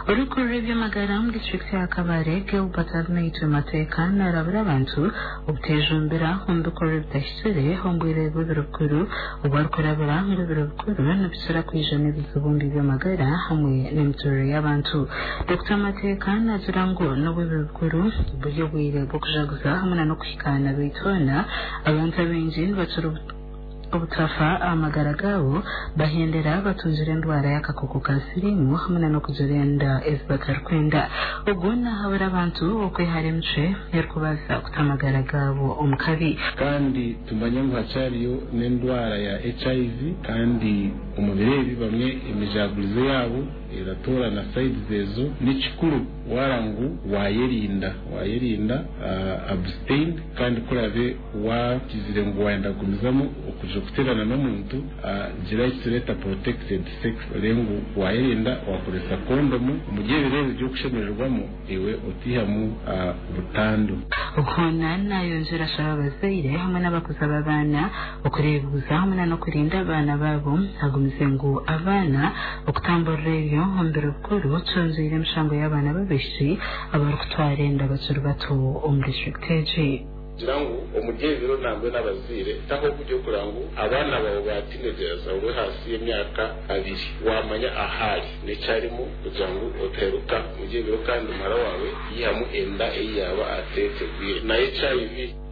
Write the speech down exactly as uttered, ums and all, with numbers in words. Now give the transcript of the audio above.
urukuru rw'amagara mu district ya Kabare Gilbert Adnaito Mateka narabura abantu ubtejumbira hundukuru bidashyire hombwire rw'urukuru ubarkorabura ng'urukuru n'abisura kwijana bizubundi by'amagara hamwe n'imiturire y'abantu. Doctor Mateka nazira ngo n'urukuru uburyo bwire bwo kujaguza hamwe no kwikana bitona abantu benshi baturu ubutafa amagara gabo bahendera batunzira ndwara y'akakoko ka sirimu hamwe no kuzirenda ezbatarkwenda ubona habara abantu okweharemce yerkubaza kutamagara gabo omukabi kandi tumanya ngo hacariyo n'indwara ya H I V kandi umubiri bamwe imijagulizo yabo iratora na side zezo n'ikikuru warangu wayerinda wayerinda uh, abstain kandi kurabe wakizire ngo wenda gumizamo ukuje kuterana n'umuntu uh, gira isolate protected sex rengu wayerinda wakoresa condom mu gihe rero byo kushemererwamo iwe utihamu uh, butandu ukona nayo nzira shabazaire hamwe n'abakuza babana ukurebuza hamwe no kurinda abana babo agumize ngo abana okutamborreyo hombero kuru tunzire mshango y'abana babishi abarukutwarenda basuru bato om district eje jirangu omugezero nambwe n'abazire taho kujyo kurangu abana bawo ba teenagers abo hasi y'imyaka abiri wamanya ahari ne cyarimo kujangu oteruka mugezero kandi mara wawe yihamu enda eyaba atete na H I V